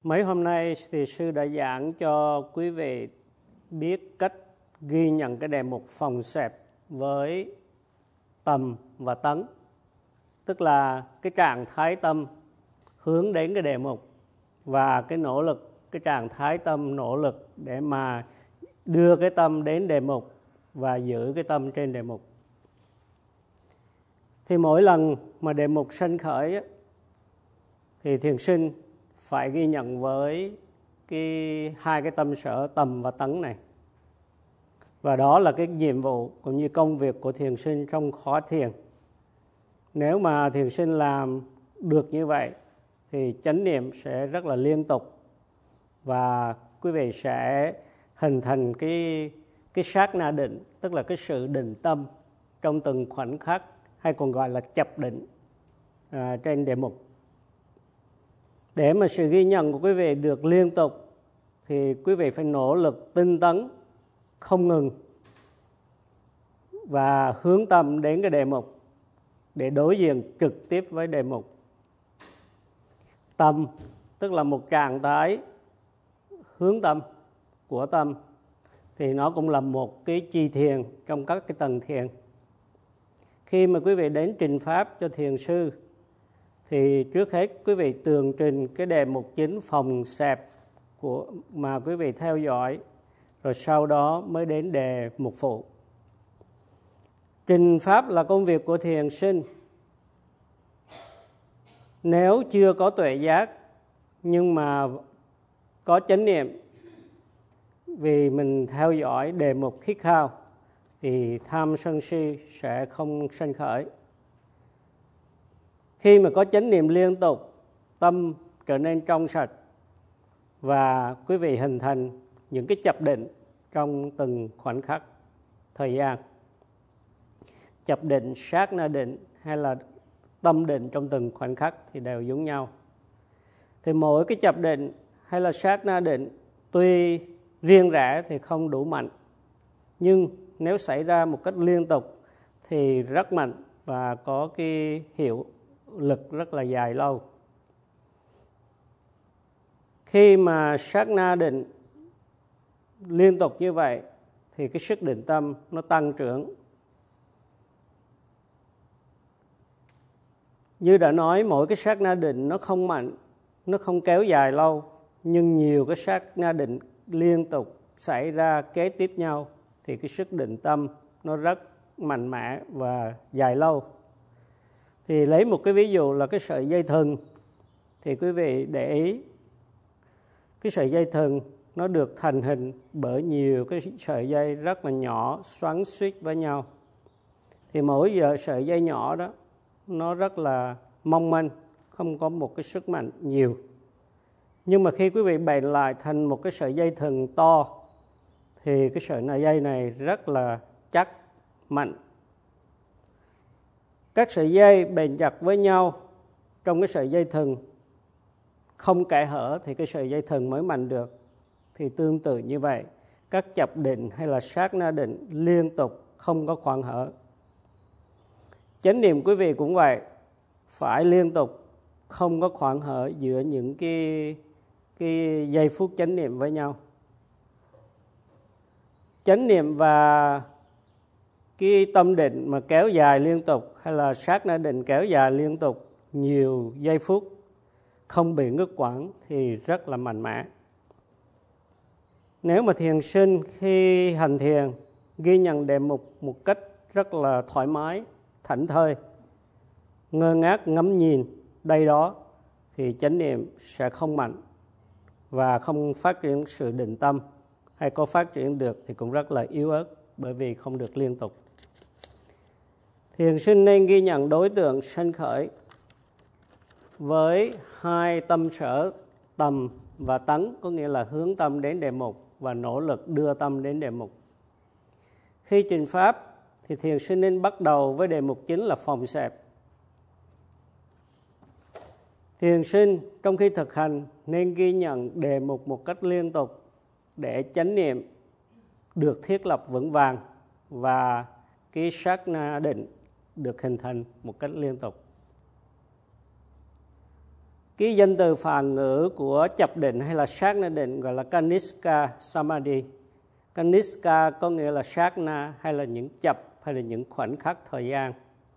Mấy hôm nay thì sư đã giảng cho quý vị biết cách ghi nhận cái đề mục phòng xẹp với tầm và tấn. Tức là cái trạng thái tâm hướng đến cái đề mục và cái nỗ lực, cái trạng thái tâm nỗ lực để mà đưa cái tâm đến đề mục và giữ cái tâm trên đề mục. Thì mỗi lần mà đề mục sanh khởi thì thiền sinh phải ghi nhận với hai cái tâm sở tầm và tấn này. Và đó là cái nhiệm vụ cũng như công việc của thiền sinh trong khóa thiền. Nếu mà thiền sinh làm được như vậy thì chánh niệm sẽ rất là liên tục và quý vị sẽ hình thành cái sát na định, tức là cái sự định tâm trong từng khoảnh khắc, hay còn gọi là chập định trên đề mục. Để mà sự ghi nhận của quý vị được liên tục thì quý vị phải nỗ lực tinh tấn không ngừng và hướng tâm đến cái đề mục để đối diện trực tiếp với đề mục. Tâm tức là một trạng thái hướng tâm của tâm, thì nó cũng là một cái chi thiền trong các cái tầng thiền. Khi mà quý vị đến trình pháp cho thiền sư thì trước hết quý vị tường trình cái đề mục chính phòng xẹp mà quý vị theo dõi, rồi sau đó mới đến đề mục phụ. Trình pháp là công việc của thiền sinh. Nếu chưa có tuệ giác nhưng mà có chánh niệm vì mình theo dõi đề mục khít khao thì tham sân si sẽ không sanh khởi. Khi mà có chánh niệm liên tục, tâm trở nên trong sạch và quý vị hình thành những cái chập định trong từng khoảnh khắc thời gian. Chập định, sát na định hay là tâm định trong từng khoảnh khắc thì đều giống nhau. Thì mỗi cái chập định hay là sát na định tuy riêng rẽ thì không đủ mạnh, nhưng nếu xảy ra một cách liên tục thì rất mạnh và có cái hiệu lực rất là dài lâu. Khi mà sát na định liên tục như vậy thì cái sức định tâm nó tăng trưởng. Như đã nói, mỗi cái sát na định nó không mạnh, nó không kéo dài lâu, nhưng nhiều cái sát na định liên tục xảy ra kế tiếp nhau thì cái sức định tâm nó rất mạnh mẽ và dài lâu. Thì lấy một cái ví dụ là cái sợi dây thừng, thì quý vị để ý cái sợi dây thừng nó được thành hình bởi nhiều cái sợi dây rất là nhỏ xoắn xuýt với nhau. Thì mỗi giờ sợi dây nhỏ đó nó rất là mong manh, không có một cái sức mạnh nhiều. Nhưng mà khi quý vị bện lại thành một cái sợi dây thừng to thì cái sợi dây này rất là chắc, mạnh. Các sợi dây bền chặt với nhau trong cái sợi dây thừng, không kẽ hở thì cái sợi dây thừng mới mạnh được. Thì tương tự như vậy, các chập định hay là sát na định liên tục không có khoảng hở. Chánh niệm quý vị cũng vậy, phải liên tục không có khoảng hở giữa những cái giây phút chánh niệm với nhau. Chánh niệm và cái tâm định mà kéo dài liên tục hay là sát na định kéo dài liên tục nhiều giây phút không bị ngắt quãng thì rất là mạnh mẽ. Nếu mà thiền sinh khi hành thiền ghi nhận đề mục một cách rất là thoải mái, thảnh thơi, ngơ ngác ngắm nhìn đây đó thì chánh niệm sẽ không mạnh và không phát triển sự định tâm, hay có phát triển được thì cũng rất là yếu ớt bởi vì không được liên tục. Thiền sinh nên ghi nhận đối tượng sanh khởi với hai tâm sở tầm và tấn, có nghĩa là hướng tâm đến đề mục và nỗ lực đưa tâm đến đề mục. Khi trình pháp thì thiền sinh nên bắt đầu với đề mục chính là phòng xẹp. Thiền sinh trong khi thực hành nên ghi nhận đề mục một cách liên tục để chánh niệm được thiết lập vững vàng và cái sát na định được hình thành một cách liên tục. Cái danh từ Phạn ngữ của chập định hay là sát na định gọi là Kaniska Samadhi. Kaniska có nghĩa là sát na hay là những chập hay là những khoảnh khắc thời gian.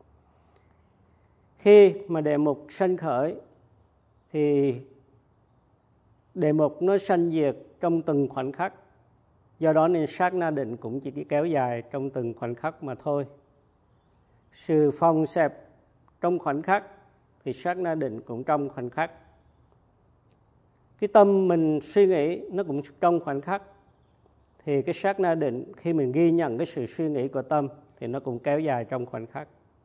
Khi mà đề mục sanh khởi thì đề mục nó sanh diệt trong từng khoảnh khắc. Do đó nên sát na định cũng chỉ kéo dài trong từng khoảnh khắc mà thôi. Sự phòng xẹp trong khoảnh khắc thì sát na định cũng trong khoảnh khắc. Cái tâm mình suy nghĩ nó cũng trong khoảnh khắc. Thì cái sát na định khi mình ghi nhận cái sự suy nghĩ của tâm thì nó cũng kéo dài trong khoảnh khắc.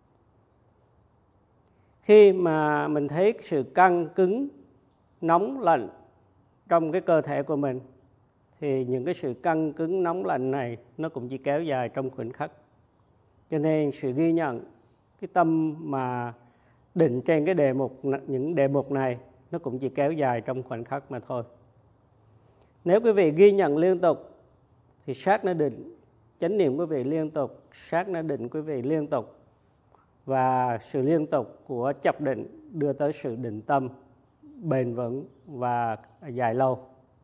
Khi mà mình thấy sự căng cứng, nóng lạnh trong cái cơ thể của mình thì những cái sự căng cứng nóng lạnh này nó cũng chỉ kéo dài trong khoảnh khắc. Cho nên sự ghi nhận cái tâm mà định trên cái những đề mục này nó cũng chỉ kéo dài trong khoảnh khắc mà thôi. Nếu quý vị ghi nhận liên tục thì sát na định, chánh niệm quý vị liên tục, sát na định quý vị liên tục, và sự liên tục của chập định đưa tới sự định tâm bền vững và dài lâu.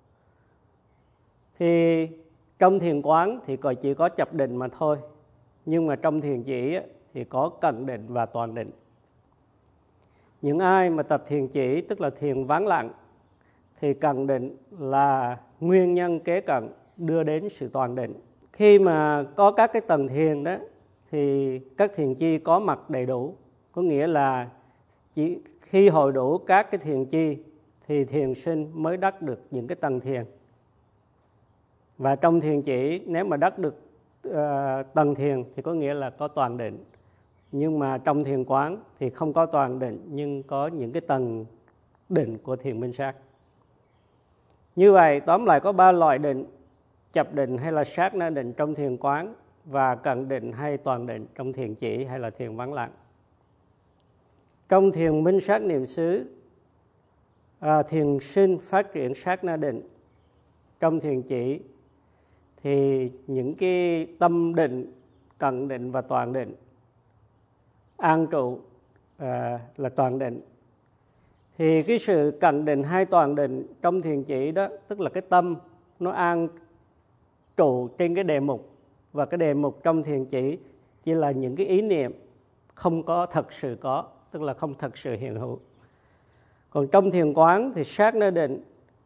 Thì trong thiền quán thì chỉ có chập định mà thôi, nhưng mà trong thiền chỉ thì có cận định và toàn định. Những ai mà tập thiền chỉ, tức là thiền vắng lặng, thì cận định là nguyên nhân kế cận đưa đến sự toàn định. Khi mà có các cái tầng thiền đó thì các thiền chi có mặt đầy đủ, có nghĩa là chỉ khi hội đủ các cái thiền chi thì thiền sinh mới đắc được những cái tầng thiền. Và trong thiền chỉ nếu mà đắc được tầng thiền thì có nghĩa là có toàn định. Nhưng mà trong thiền quán thì không có toàn định, nhưng có những cái tầng định của thiền minh sát. Như vậy tóm lại có 3 loại định: chập định hay là sát na định trong thiền quán, và cận định hay toàn định trong thiền chỉ hay là thiền vắng lặng. Trong thiền minh sát niệm xứ, thiền sinh phát triển sát na định. Trong thiền chỉ thì những cái tâm định, cận định và toàn định, an trụ là toàn định. Thì cái sự cận định hay toàn định trong thiền chỉ đó, tức là cái tâm nó an trụ trên cái đề mục, và cái đề mục trong thiền chỉ là những cái ý niệm không có thật sự có, tức là không thật sự hiện hữu. Còn trong thiền quán thì sát na định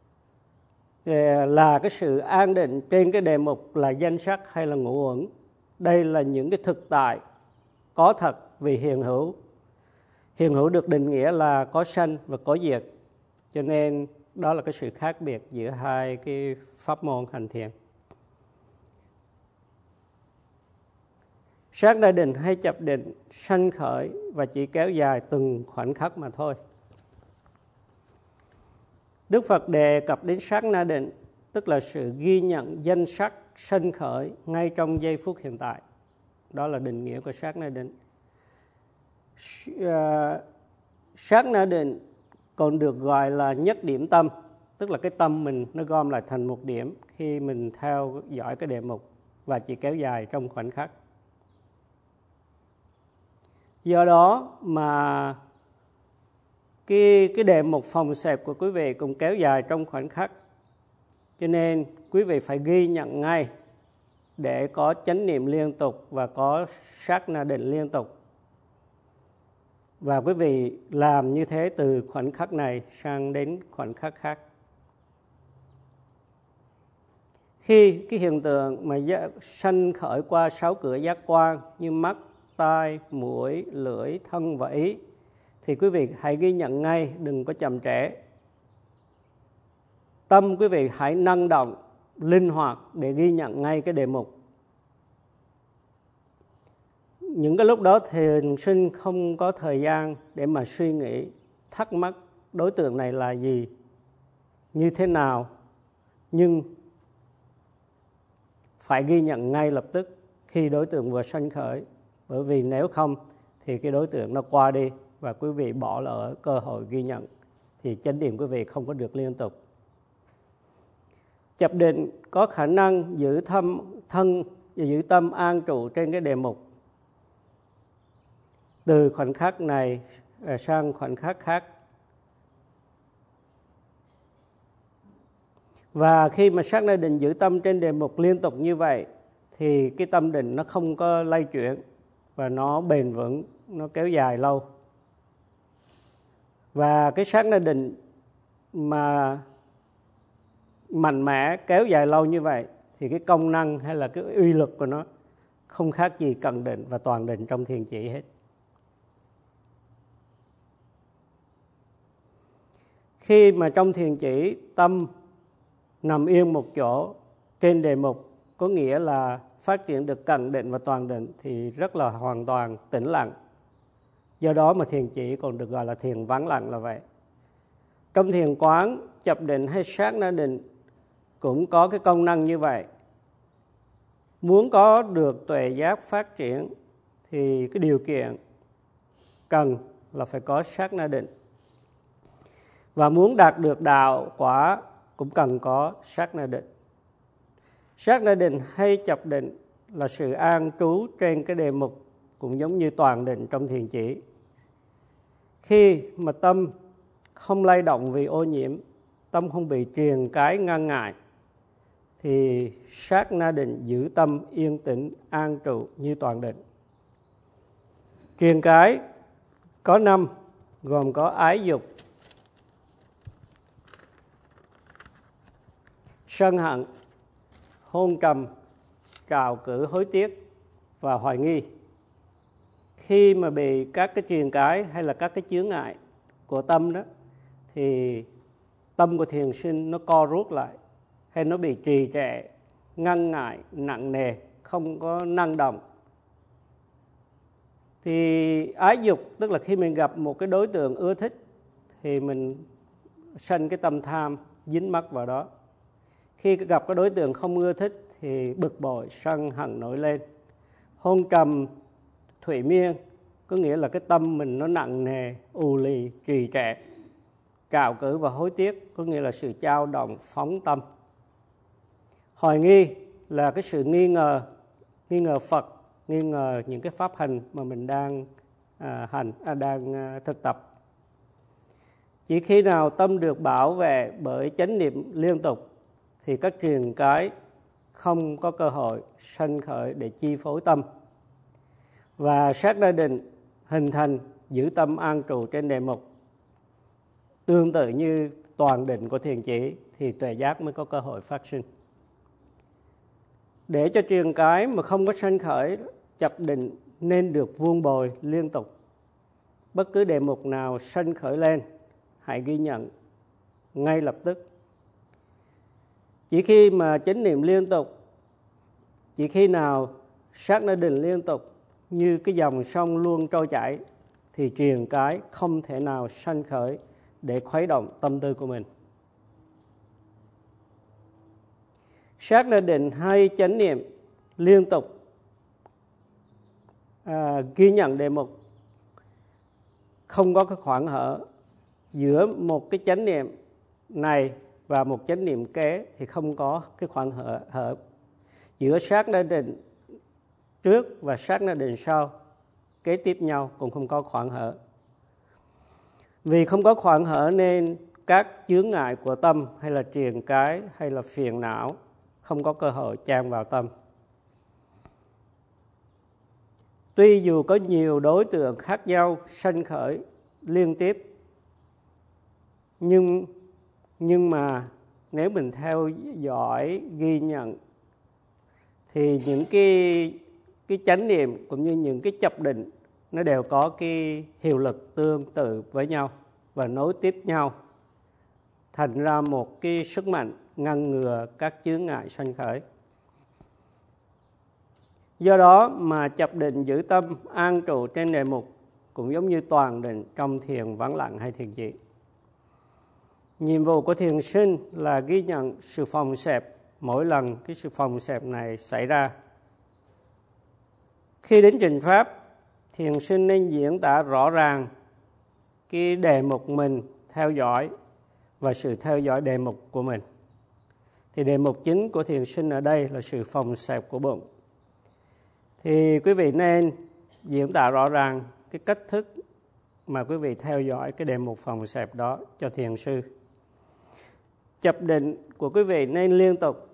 là cái sự an định trên cái đề mục là danh sắc hay là ngũ uẩn. Đây là những cái thực tại có thật vì hiện hữu. Hiện hữu được định nghĩa là có sanh và có diệt. Cho nên đó là cái sự khác biệt giữa hai cái pháp môn hành thiền. Sát na định hay chập định sanh khởi và chỉ kéo dài từng khoảnh khắc mà thôi. Đức Phật đề cập đến sát na định, tức là sự ghi nhận danh sắc sanh khởi ngay trong giây phút hiện tại. Đó là định nghĩa của sát na định. Sát na định còn được gọi là nhất điểm tâm, tức là cái tâm mình nó gom lại thành một điểm khi mình theo dõi cái đề mục và chỉ kéo dài trong khoảnh khắc. Do đó mà cái đề mục phòng xẹp của quý vị cũng kéo dài trong khoảnh khắc. Cho nên quý vị phải ghi nhận ngay để có chánh niệm liên tục và có sát na định liên tục. Và quý vị làm như thế từ khoảnh khắc này sang đến khoảnh khắc khác. Khi cái hiện tượng mà sanh khởi qua 6 cửa giác quan như mắt, tai, mũi, lưỡi, thân và ý, thì quý vị hãy ghi nhận ngay, đừng có chậm trễ. Tâm quý vị hãy năng động, linh hoạt để ghi nhận ngay cái đề mục. Những cái lúc đó thiền sinh không có thời gian để mà suy nghĩ, thắc mắc đối tượng này là gì, như thế nào, nhưng phải ghi nhận ngay lập tức khi đối tượng vừa sanh khởi. Bởi vì nếu không thì cái đối tượng nó qua đi và quý vị bỏ lỡ cơ hội ghi nhận, thì chánh niệm quý vị không có được liên tục. Chập định có khả năng giữ tâm an trụ trên cái đề mục từ khoảnh khắc này sang khoảnh khắc khác. Và khi mà sát na định giữ tâm trên đề mục liên tục như vậy thì cái tâm định nó không có lay chuyển và nó bền vững, nó kéo dài lâu. Và cái sát na định mà mạnh mẽ kéo dài lâu như vậy thì cái công năng hay là cái uy lực của nó không khác gì cận định và toàn định trong thiền chỉ hết. Khi mà trong thiền chỉ tâm nằm yên một chỗ trên đề mục, có nghĩa là phát triển được cận định và toàn định thì rất là hoàn toàn tĩnh lặng. Do đó mà thiền chỉ còn được gọi là thiền vắng lặng là vậy. Trong thiền quán, chập định hay sát na định cũng có cái công năng như vậy. Muốn có được tuệ giác phát triển thì cái điều kiện cần là phải có sát na định. Và muốn đạt được đạo quả cũng cần có sát na định. Sát na định hay chập định là sự an trú trên cái đề mục, cũng giống như toàn định trong thiền chỉ. Khi mà tâm không lay động vì ô nhiễm, tâm không bị triền cái ngăn ngại, thì sát na định giữ tâm yên tĩnh, an trụ như toàn định. Triền cái có 5, gồm có ái dục, sân hận, hôn trầm, trào cử hối tiếc và hoài nghi. Khi mà bị các cái triền cái hay là các cái chướng ngại của tâm đó, thì tâm của thiền sinh nó co rút lại, hay nó bị trì trệ, ngăn ngại, nặng nề, không có năng động. Thì ái dục, tức là khi mình gặp một cái đối tượng ưa thích thì mình sanh cái tâm tham, dính mắc vào đó. Khi gặp cái đối tượng không ưa thích thì bực bội, sân hận nổi lên. Hôn trầm, thủy miên, có nghĩa là cái tâm mình nó nặng nề, ù lì, trì trệ. Trạo cử và hối tiếc, có nghĩa là sự dao động, phóng tâm. Hoài nghi là cái sự nghi ngờ Phật, nghi ngờ những cái pháp hành mà mình đang thực tập. Chỉ khi nào tâm được bảo vệ bởi chánh niệm liên tục thì các triền cái không có cơ hội sanh khởi để chi phối tâm. Và sát na định hình thành giữ tâm an trụ trên đề mục. Tương tự như toàn định của thiền chỉ thì tuệ giác mới có cơ hội phát sinh. Để cho triền cái mà không có sanh khởi, chập định nên được vuông bồi liên tục. Bất cứ đề mục nào sanh khởi lên, hãy ghi nhận ngay lập tức. Chỉ khi mà chánh niệm liên tục, chỉ khi nào sát na định liên tục như cái dòng sông luôn trôi chảy thì triền cái không thể nào sanh khởi để khuấy động tâm tư của mình. Sát na định hay chánh niệm liên tục ghi nhận đề mục, không có cái khoảng hở giữa một cái chánh niệm này và một chánh niệm kế thì không có cái khoảng hở. Giữa sát na định trước và sát na định sau kế tiếp nhau cũng không có khoảng hở. Vì không có khoảng hở nên các chướng ngại của tâm hay là triền cái hay là phiền não không có cơ hội chan vào tâm. Tuy dù có nhiều đối tượng khác nhau sanh khởi liên tiếp, nhưng mà nếu mình theo dõi, ghi nhận thì những cái chánh niệm cũng như những cái chập định nó đều có cái hiệu lực tương tự với nhau và nối tiếp nhau, thành ra một cái sức mạnh ngăn ngừa các chướng ngại sanh khởi. Do đó mà chập định giữ tâm an trụ trên đề mục cũng giống như toàn định trong thiền vắng lặng hay thiền chỉ. Nhiệm vụ của thiền sinh là ghi nhận sự phòng xẹp mỗi lần cái sự phòng xẹp này xảy ra. Khi đến trình pháp, thiền sinh nên diễn tả rõ ràng cái đề mục mình theo dõi và sự theo dõi đề mục của mình. Thì đề mục chính của thiền sinh ở đây là sự phòng xẹp của bụng. Thì quý vị nên diễn tả rõ ràng cái cách thức mà quý vị theo dõi cái đề mục phòng xẹp đó cho thiền sư. chập định của quý vị nên liên tục.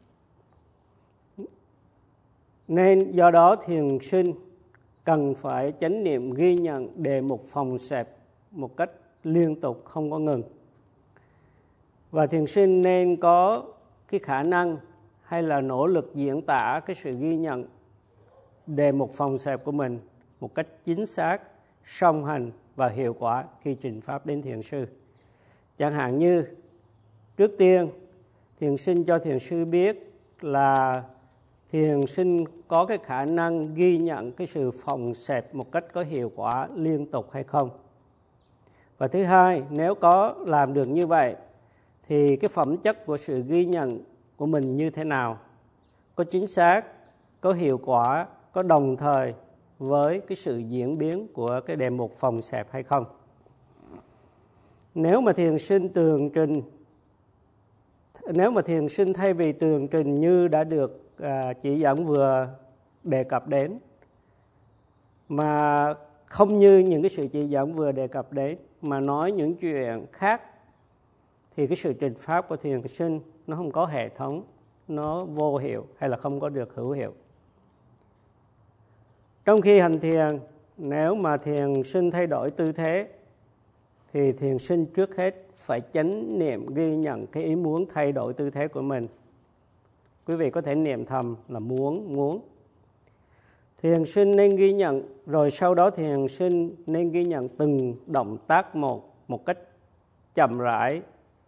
Nên do đó thiền sinh cần phải chánh niệm ghi nhận đề mục phòng xẹp một cách liên tục, không có ngừng. Và thiền sinh nên có cái khả năng hay là nỗ lực diễn tả cái sự ghi nhận đề mục phòng xẹp của mình một cách chính xác, song hành và hiệu quả khi trình pháp đến thiền sư. Chẳng hạn như trước tiên thiền sinh cho thiền sư biết là thiền sinh có cái khả năng ghi nhận cái sự phòng xẹp một cách có hiệu quả liên tục hay không. Và thứ hai, nếu có làm được như vậy thì cái phẩm chất của sự ghi nhận của mình như thế nào, có chính xác, có hiệu quả, có đồng thời với cái sự diễn biến của cái đề mục phòng xẹp hay không. Nếu mà thiền sinh thay vì tường trình như đã được chỉ dẫn vừa đề cập đến, mà không như những cái sự chỉ dẫn vừa đề cập đến, mà nói những chuyện khác, thì cái sự trình pháp của thiền sinh nó không có hệ thống, nó vô hiệu hay là không có được hữu hiệu. Trong khi hành thiền, nếu mà thiền sinh thay đổi tư thế, thì thiền sinh trước hết phải chánh niệm ghi nhận cái ý muốn thay đổi tư thế của mình. Quý vị có thể niệm thầm là muốn. Thiền sinh nên ghi nhận, rồi sau đó thiền sinh nên ghi nhận từng động tác một cách chậm rãi.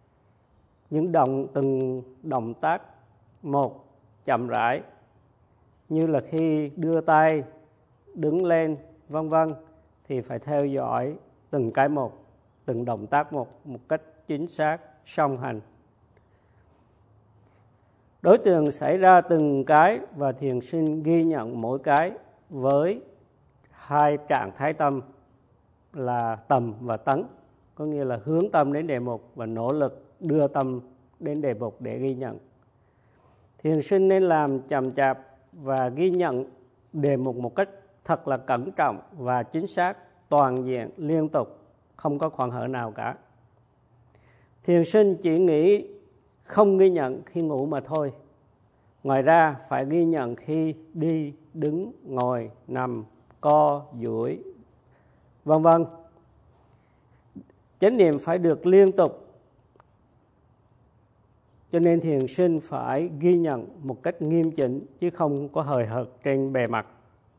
Từng động tác một chậm rãi, như là khi đưa tay, đứng lên, vân vân, thì phải theo dõi từng cái một, từng động tác một cách chính xác, song hành. Đối tượng xảy ra từng cái và thiền sinh ghi nhận mỗi cái với hai trạng thái tâm là tầm và tấn, có nghĩa là hướng tâm đến đề mục và nỗ lực đưa tâm đến đề mục để ghi nhận. Thiền sinh nên làm chậm chạp và ghi nhận đề mục một cách thật là cẩn trọng và chính xác, toàn diện, liên tục, không có khoảng hở nào cả. Thiền sinh chỉ nghĩ không ghi nhận khi ngủ mà thôi. Ngoài ra phải ghi nhận khi đi, đứng, ngồi, nằm, co, duỗi, vân vân. Chánh niệm phải được liên tục, cho nên thiền sinh phải ghi nhận một cách nghiêm chỉnh chứ không có hời hợt trên bề mặt.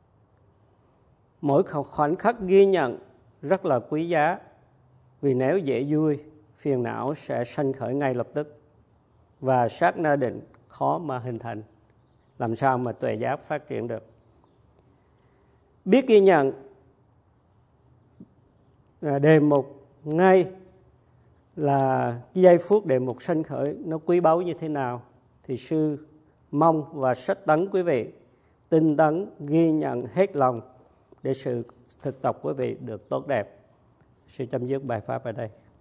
Mỗi khoảnh khắc ghi nhận rất là quý giá, vì nếu dễ vui, phiền não sẽ sanh khởi ngay lập tức và sát na định khó mà hình thành. Làm sao mà tuệ giác phát triển được? Biết ghi nhận đề mục ngay là giây phút đề mục sanh khởi nó quý báu như thế nào, thì sư mong và sách tấn quý vị tinh tấn ghi nhận hết lòng để sự thực tập quý vị được tốt đẹp. Sư chấm dứt bài pháp ở đây.